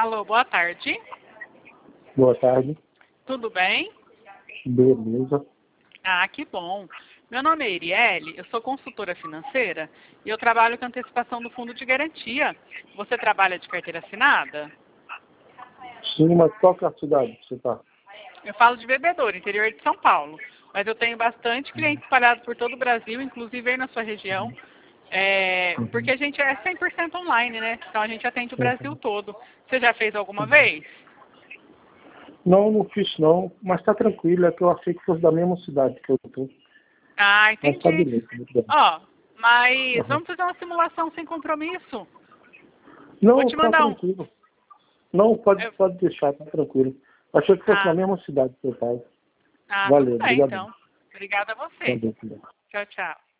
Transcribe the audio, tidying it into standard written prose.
Alô, boa tarde. Boa tarde. Tudo bem? Beleza. Ah, que bom. Meu nome é Iriele, eu sou consultora financeira e eu trabalho com antecipação do fundo de garantia. Você trabalha de carteira assinada? Sim, mas qual que é a cidade que você está? Eu falo de Bebedouro, interior de São Paulo. Mas eu tenho bastante clientes espalhados por todo o Brasil, inclusive aí na sua região. Porque a gente é 100% online, né? Então a gente atende o Brasil todo. Você já fez alguma vez? Não, não fiz não, mas está tranquilo, é que eu achei que fosse da mesma cidade que eu estou. Ah, Mas está entendi. beleza, muito bem. Ó, mas Uhum. vamos fazer uma simulação sem compromisso? Vou Não, te está mandar um. tranquilo. Não, pode, eu- pode deixar, está tranquilo. Achei que fosse na Ah, mesma cidade que eu estava. ah, tudo Valeu, bem obrigado. então. Obrigada a você. Valeu, obrigado. Tchau, tchau.